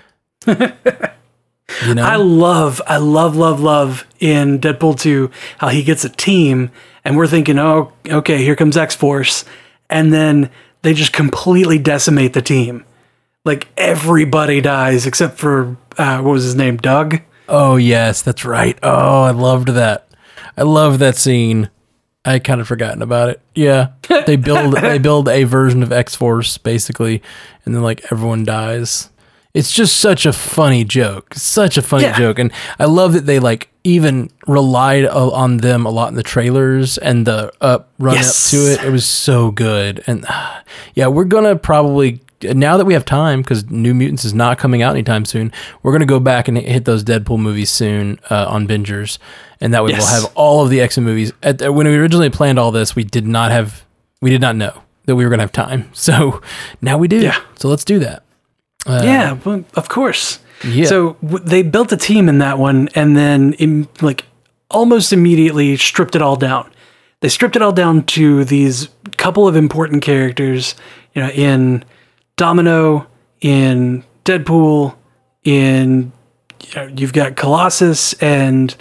You know? I love in Deadpool 2 how he gets a team and we're thinking, oh, okay, here comes X-Force. And then they just completely decimate the team. Like everybody dies except for, what was his name? Doug? Oh, yes, that's right. Oh, I loved that. I love that scene. I kind of forgotten about it. Yeah. They build a version of X-Force basically, and then like everyone dies. It's just such a funny joke. Such a funny joke. And I love that they like even relied on them a lot in the trailers and the run up to it. It was so good. And yeah, we're going to probably, now that we have time, because New Mutants is not coming out anytime soon, we're going to go back and hit those Deadpool movies soon on Bingers. And that way we'll have all of the X-Men movies. When we originally planned all this, we did not know that we were going to have time. So now we do. Yeah. So let's do that. Well, of course. Yeah. So they built a team in that one, and then almost immediately stripped it all down. They stripped it all down to these couple of important characters, you know, in Domino, in Deadpool, you've got Colossus, and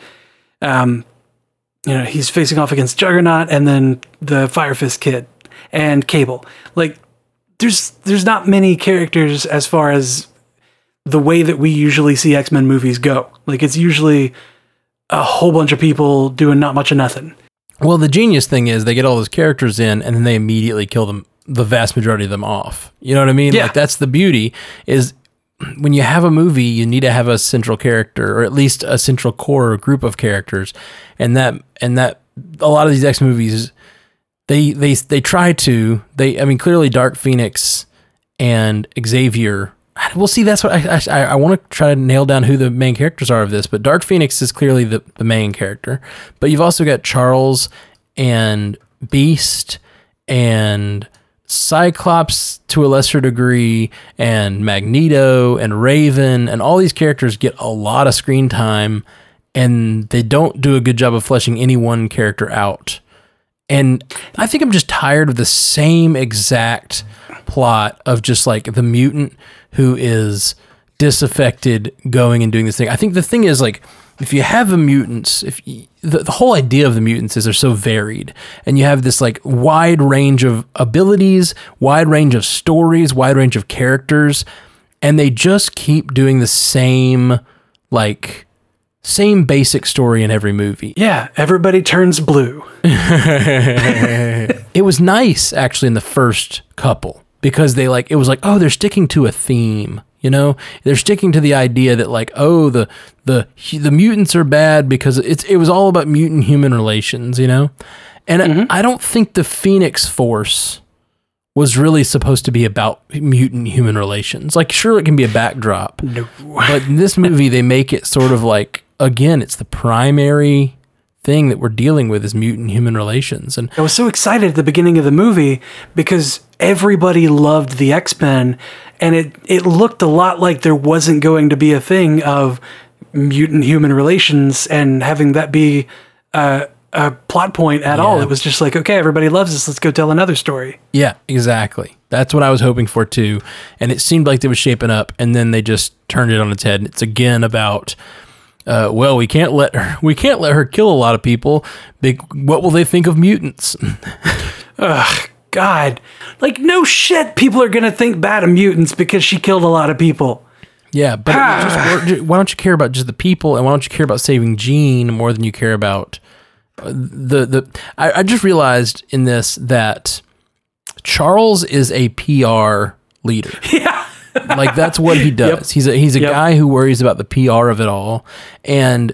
he's facing off against Juggernaut, and then the Fire Fist Kid and Cable. Like, there's not many characters as far as the way that we usually see X-Men movies go. Like, it's usually a whole bunch of people doing not much of nothing. Well, the genius thing is they get all those characters in and then they immediately kill them, the vast majority of them off. You know what I mean? Yeah. Like, that's the beauty, is when you have a movie, you need to have a central character, or at least a central core group of characters. And that a lot of these X movies, they try to, clearly Dark Phoenix and Xavier, we'll see. That's what I want to try to nail down who the main characters are of this, but Dark Phoenix is clearly the main character, but you've also got Charles and Beast and Cyclops to a lesser degree, and Magneto and Raven, and all these characters get a lot of screen time, and they don't do a good job of fleshing any one character out. And I think I'm just tired of the same exact plot of just like the mutant who is disaffected going and doing this thing. I think the thing is, like, if you have the mutants, the whole idea of the mutants is they're so varied, and you have this like wide range of abilities, wide range of stories, wide range of characters, and they just keep doing the same basic story in every movie. Yeah, everybody turns blue. It was nice actually in the first couple, because it was like, oh, they're sticking to a theme. You know, they're sticking to the idea that like, oh, the mutants are bad because it was all about mutant human relations, you know? And I don't think the Phoenix Force was really supposed to be about mutant human relations. Like, sure, it can be a backdrop. No. But in this movie, they make it sort of like, again, it's the primary thing that we're dealing with is mutant human relations. And I was so excited at the beginning of the movie because everybody loved the X-Men, and it looked a lot like there wasn't going to be a thing of mutant human relations and having that be a plot point at all. It was just like, okay, everybody loves this, let's go tell another story. Yeah, exactly. That's what I was hoping for too. And it seemed like they was shaping up, and then they just turned it on its head. And it's again about, well, we can't let her kill a lot of people. What will they think of mutants? Ugh, God. Like, no shit, people are going to think bad of mutants because she killed a lot of people. Yeah, but why don't you care about just the people, and why don't you care about saving Jean more than you care about I just realized in this that Charles is a PR leader. Yeah. Like that's what he does. Yep. He's a guy who worries about the PR of it all. And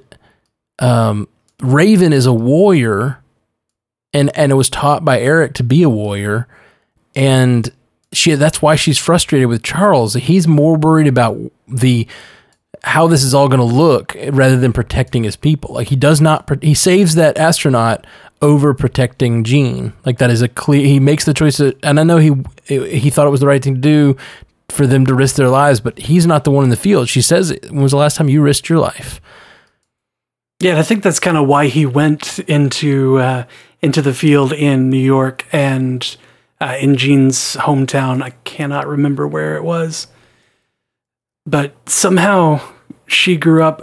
Raven is a warrior, and it was taught by Eric to be a warrior, and that's why she's frustrated with Charles. He's more worried about how this is all going to look rather than protecting his people. Like he saves that astronaut over protecting Jean. Like that is he makes the choice and I know he thought it was the right thing to do for them to risk their lives, but he's not the one in the field. She says, when was the last time you risked your life? Yeah, and I think that's kind of why he went into the field in New York and in Jean's hometown. I cannot remember where it was. But somehow she grew up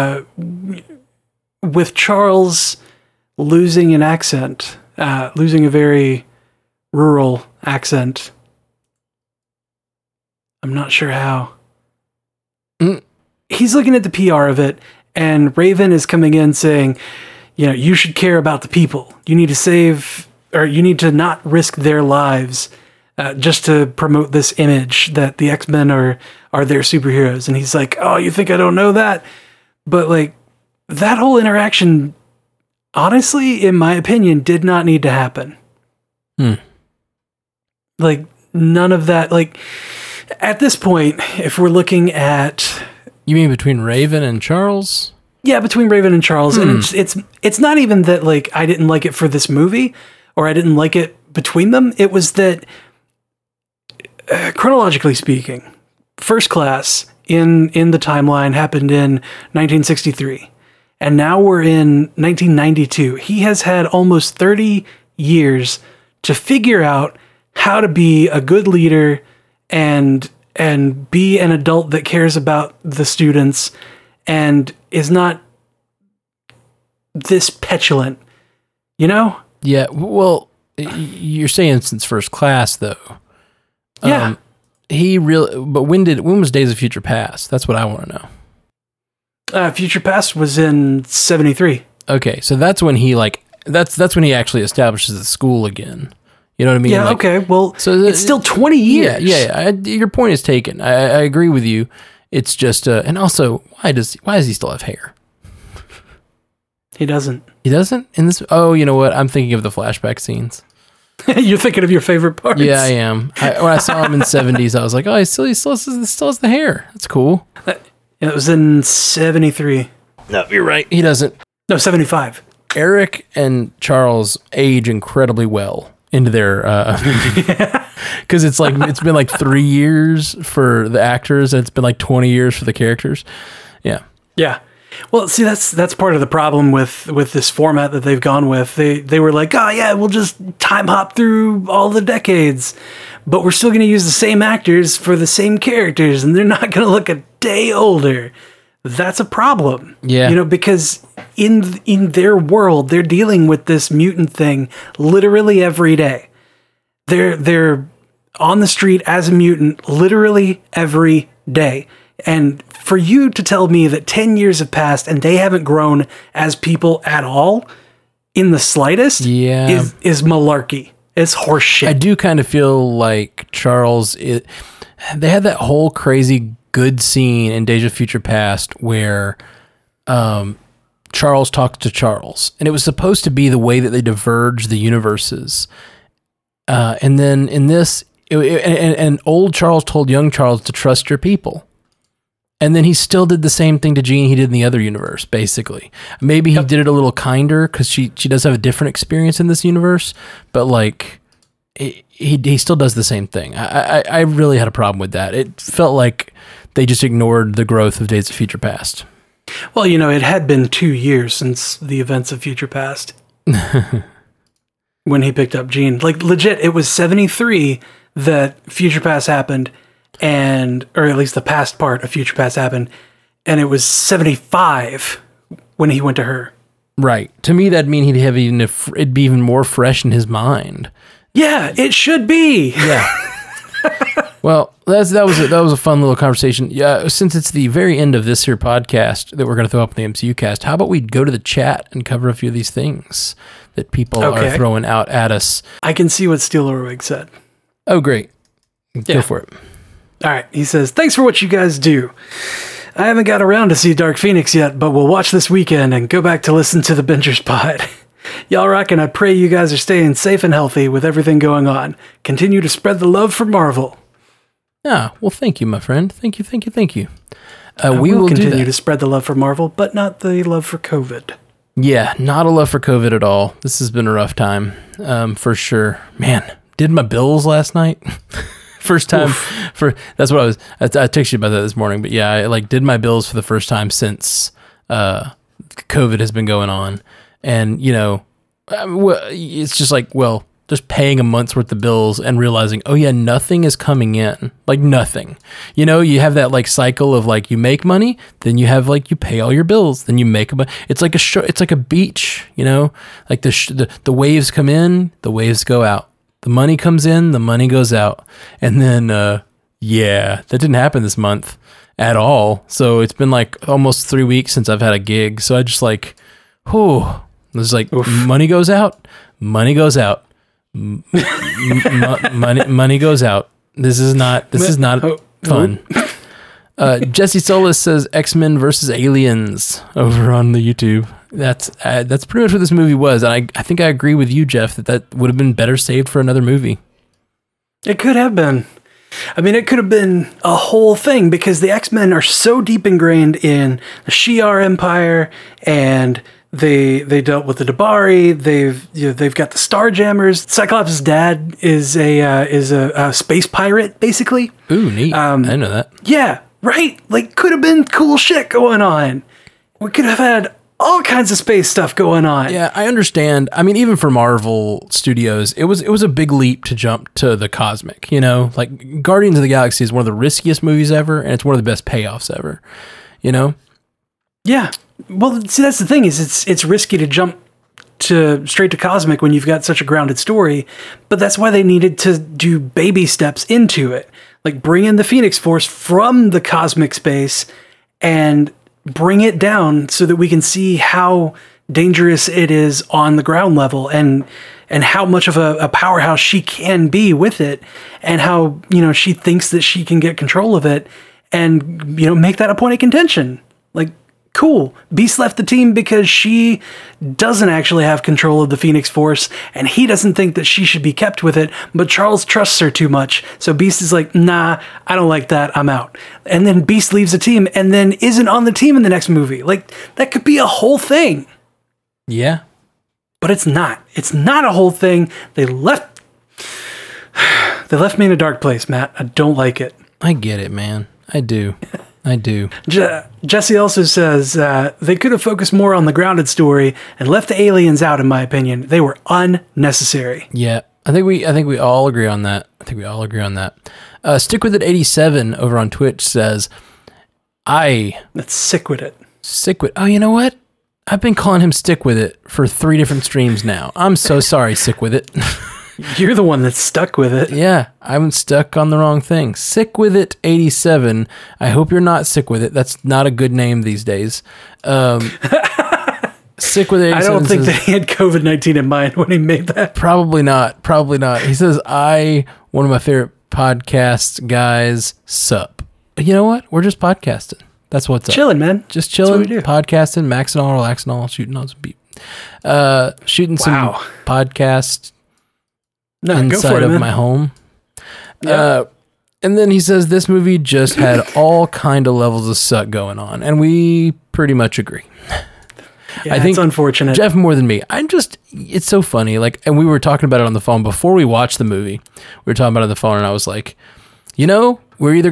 with Charles losing an accent, losing a very rural accent. I'm not sure how. He's looking at the PR of it, and Raven is coming in saying, you should care about the people. You need to save, or you need to not risk their lives just to promote this image that the X-Men are their superheroes. And he's like, oh, you think I don't know that? But like that whole interaction, honestly, in my opinion, did not need to happen. Like none of that, like at this point, if we're looking at... You mean between Raven and Charles? Yeah, between Raven and Charles. And it's not even that like I didn't like it for this movie or I didn't like it between them. It was that chronologically speaking, First Class in the timeline happened in 1963. And now we're in 1992. He has had almost 30 years to figure out how to be a good leader and be an adult that cares about the students and is not this petulant, Yeah, well, you're saying since First Class, though. Yeah. But when was Days of Future Past? That's what I want to know. Future Past was in 73. Okay, so that's when he that's when he actually establishes the school again. You know what I mean? Yeah, okay. Well, so it's still 20 years. Yeah. Your point is taken. I agree with you. It's just, and also, why does he still have hair? He doesn't. He doesn't? In this? Oh, you know what? I'm thinking of the flashback scenes. You're thinking of your favorite parts. Yeah, I am. When I saw him in the 70s, I was like, oh, he still has the hair. That's cool. It was in 73. No, you're right. He doesn't. No, 75. Eric and Charles age incredibly well into their because it's been like 3 years for the actors and it's been like 20 years for the characters. Yeah Well, see, that's part of the problem with this format that they've gone with. They were like, oh yeah, we'll just time hop through all the decades, but we're still going to use the same actors for the same characters and they're not going to look a day older. That's a problem. Yeah. Because in their world, they're dealing with this mutant thing literally every day. They're on the street as a mutant literally every day. And for you to tell me that 10 years have passed and they haven't grown as people at all in the slightest is malarkey. It's horseshit. I do kind of feel like Charles, they had that whole crazy good scene in Days of Future Past where Charles talks to Charles, and it was supposed to be the way that they diverge the universes. And then in this, and old Charles told young Charles to trust your people. And then he still did the same thing to Jean he did in the other universe, basically. Maybe he did it a little kinder because she does have a different experience in this universe, but like he still does the same thing. I really had a problem with that. It felt like they just ignored the growth of Days of Future Past. Well, it had been 2 years since the events of Future Past when he picked up Jean. Like legit, it was 73 that Future Past happened, or at least the past part of Future Past happened, and it was 75 when he went to her. Right. To me, that'd mean it'd be even more fresh in his mind. Yeah, it should be. Yeah. Well, that was a fun little conversation. Yeah, since it's the very end of this here podcast that we're going to throw up in the MCU cast, how about we go to the chat and cover a few of these things that people are throwing out at us? I can see what Steel Orwig said. Oh, great. Go for it. All right. He says, thanks for what you guys do. I haven't got around to see Dark Phoenix yet, but we'll watch this weekend and go back to listen to the Bingers Pod. Y'all rock, and I pray you guys are staying safe and healthy with everything going on. Continue to spread the love for Marvel. Ah, well, thank you, my friend. Thank you. We will continue to spread the love for Marvel, but not the love for COVID. Yeah, not a love for COVID at all. This has been a rough time, for sure. Man, did my bills last night. First time that's what I texted you about that this morning, but yeah, I did my bills for the first time since COVID has been going on. And, it's just just paying a month's worth of bills and realizing, oh yeah, nothing is coming in. Nothing. You have that cycle of you make money, then you have you pay all your bills, then you make it's like it's like a beach, the waves come in, the waves go out. The money comes in, the money goes out. And then, that didn't happen this month at all. So it's been almost 3 weeks since I've had a gig. So I just it's money goes out, money goes out, money goes out. This is not fun. Jesse Solis says X-Men versus Aliens over on the YouTube. That's pretty much what this movie was. And I think I agree with you, Jeff, that would have been better saved for another movie. It could have been. I mean, it could have been a whole thing because the X-Men are so deep ingrained in the Shi'ar Empire, and they dealt with the Dabari. They've got the Starjammers. Cyclops' dad is a space pirate, basically. Ooh, neat. I didn't know that. Yeah, right. Could have been cool shit going on. We could have had all kinds of space stuff going on. Yeah, I understand. I mean, even for Marvel Studios, it was a big leap to jump to the cosmic, Guardians of the Galaxy is one of the riskiest movies ever, and it's one of the best payoffs ever, Yeah. Well, see, that's the thing is it's risky to jump straight to cosmic when you've got such a grounded story, but that's why they needed to do baby steps into it. Bring in the Phoenix Force from the cosmic space and bring it down so that we can see how dangerous it is on the ground level and how much of a powerhouse she can be with it, and how, she thinks that she can get control of it and, make that a point of contention. Cool. Beast left the team because she doesn't actually have control of the Phoenix Force, and he doesn't think that she should be kept with it, but Charles trusts her too much. So Beast is like, nah, I don't like that. I'm out. And then Beast leaves the team and then isn't on the team in the next movie. That could be a whole thing. Yeah. But it's not. It's not a whole thing. They left me in a dark place, Matt. I don't like it. I get it, man. I do. Jesse also says they could have focused more on the grounded story and left the aliens out. In my opinion, they were unnecessary. Yeah, I think we all agree on that. Stick with it 87 over on Twitch says, that's sick with it. Sick with. Oh, you know what? I've been calling him Stick with it for 3 different streams now. I'm so sorry, Sick with it. You're the one that's stuck with it. Yeah, I'm stuck on the wrong thing. Sick with it 87. I hope you're not sick with it. That's not a good name these days. Sick with it 87. I don't think that he had COVID-19 in mind when he made that. Probably not. He says, one of my favorite podcast guys, sup. You know what? We're just podcasting. That's what's up. Chilling, man. Just chilling, podcasting, maxing all, relaxing all, shooting on some beat. Shooting some podcast inside of my home. Yeah. And then he says this movie just had all kind of levels of suck going on, and we pretty much agree. Yeah, I think it's unfortunate. Jeff more than me. It's so funny. And we were talking about it on the phone before we watched the movie. We were talking about it on the phone, and I was like, we're either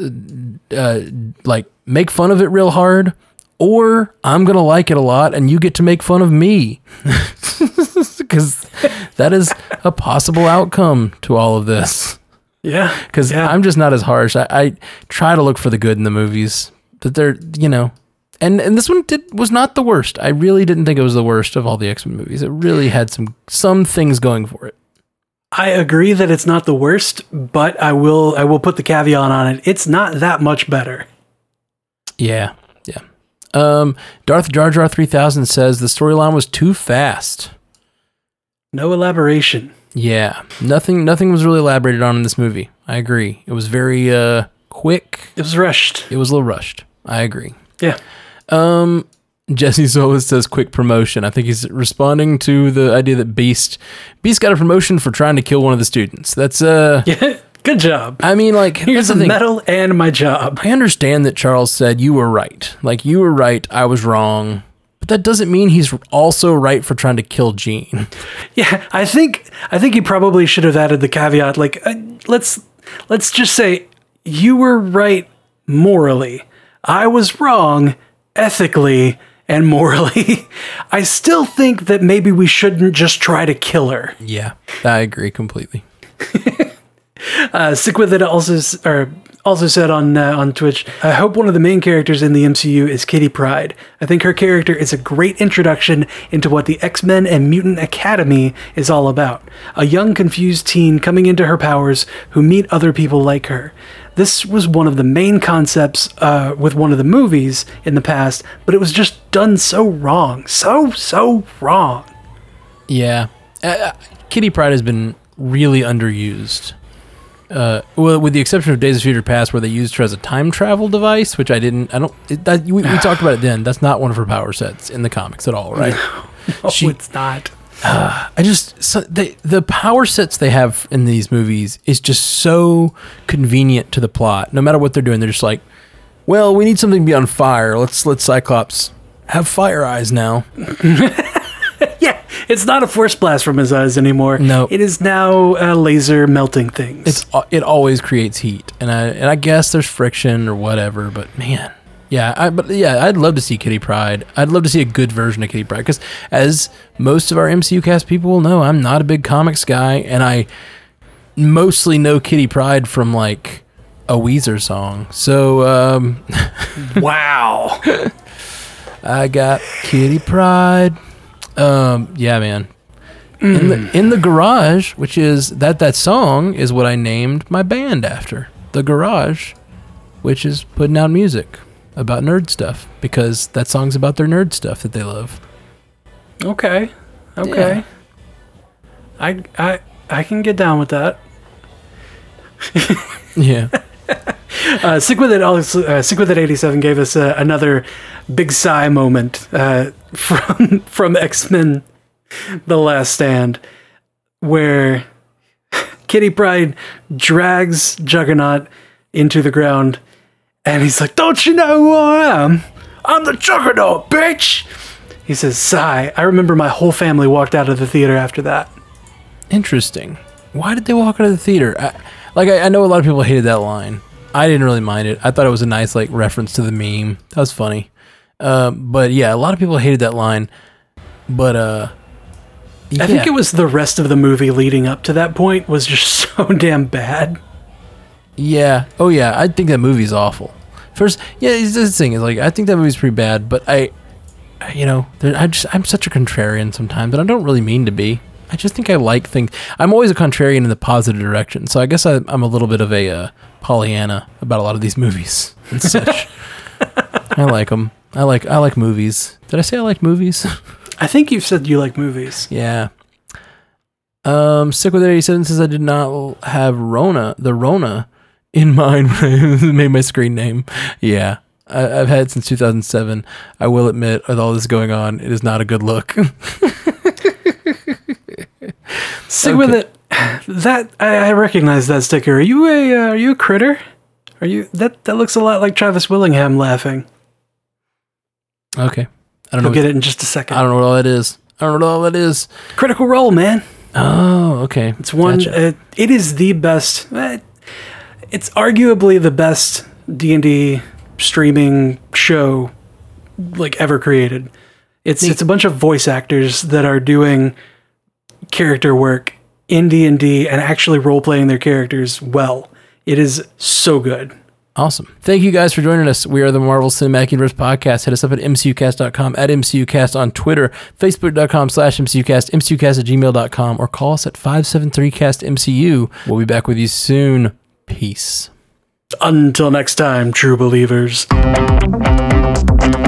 gonna make fun of it real hard, or I'm gonna like it a lot, and you get to make fun of me. Because that is a possible outcome to all of this. Yeah. Because I'm just not as harsh. I try to look for the good in the movies, but they're, and this one was not the worst. I really didn't think it was the worst of all the X-Men movies. It really had some things going for it. I agree that it's not the worst, but I will put the caveat on it. It's not that much better. Yeah. Darth Jar Jar 3000 says the storyline was too fast. No elaboration. Yeah. Nothing was really elaborated on in this movie. I agree. It was very quick. It was rushed. It was a little rushed. I agree. Yeah. Jesse Solis says quick promotion. I think he's responding to the idea that Beast got a promotion for trying to kill one of the students. That's yeah, good job. I mean, like, here's a medal and my job. I understand that Charles said you were right. Like, you were right, I was wrong. But that doesn't mean he's also right for trying to kill Jean. Yeah, I think he probably should have added the caveat like let's just say you were right morally. I was wrong ethically and morally. I still think that maybe we shouldn't just try to kill her. Yeah, I agree completely. Sick with it also said on Twitch, I hope one of the main characters in the MCU is Kitty Pryde. I think her character is a great introduction into what the X-Men and Mutant Academy is all about. A young, confused teen coming into her powers who meet other people like her. This was one of the main concepts with one of the movies in the past, but it was just done so wrong. So wrong. Yeah. Kitty Pryde has been really underused. Well, with the exception of Days of Future Past, where they used her as a time travel device, which we talked about it then. That's not one of her power sets in the comics at all, right? No, it's not. The power sets they have in these movies is just so convenient to the plot. No matter what they're doing, they're just like, well, we need something to be on fire. Let's let Cyclops have fire eyes now. Yeah, it's not a force blast from his eyes anymore. No, it is now laser melting things. It always creates heat, and I guess there's friction or whatever. But man, I'd love to see Kitty Pryde. I'd love to see a good version of Kitty Pryde, because as most of our MCU cast people will know, I'm not a big comics guy, and I mostly know Kitty Pryde from like a Weezer song. So wow, I got Kitty Pryde. Yeah, man. In the Garage, which is that song is what I named my band after. The Garage, which is putting out music about nerd stuff, because that song's about their nerd stuff that they love. Okay. Yeah. I can get down with that. Yeah. Sick with it 87 gave us another big sigh moment from X-Men The Last Stand, where Kitty Pryde drags Juggernaut into the ground, and he's like, "Don't you know who I am? I'm the Juggernaut, bitch!" He says, "Sigh." I remember my whole family walked out of the theater after that. Interesting. Why did they walk out of the theater? I know a lot of people hated that line. I didn't really mind it. I thought it was a nice reference to the meme. That was funny. But yeah, a lot of people hated that line. But yeah. I think it was the rest of the movie leading up to that point was just so damn bad. Yeah. Oh yeah. I think that movie's awful. First, yeah, this thing is I think that movie's pretty bad. But I'm such a contrarian sometimes, but I don't really mean to be. I just think I like things. I'm always a contrarian in the positive direction, so I guess I'm a little bit of a Pollyanna about a lot of these movies and such. I like them. I like movies. Did I say I like movies? I think you've said you like movies. Yeah. Sick with It 87 says I did not have the Rona in mind when I made my screen name. Yeah. I've had it since 2007. I will admit, with all this going on, it is not a good look. Stick with it. That I recognize that sticker. Are you a critter? Are you that looks a lot like Travis Willingham laughing. Okay. I don't know. We'll get it in just a second. I don't know what all that is. Critical Role, man. Oh, okay. It's one. Gotcha. It is the best. It's arguably the best D&D streaming show ever created. It's a bunch of voice actors that are doing character work in D&D and actually role playing their characters well. It is so good. Awesome. Thank you guys for joining us. We are the Marvel Cinematic Universe Podcast. Hit us up at mcucast.com, at mcucast on Twitter, facebook.com/mcucast, mcucast@gmail.com, or call us at 573-CAST-MCU. We'll be back with you soon. Peace. Until next time, true believers.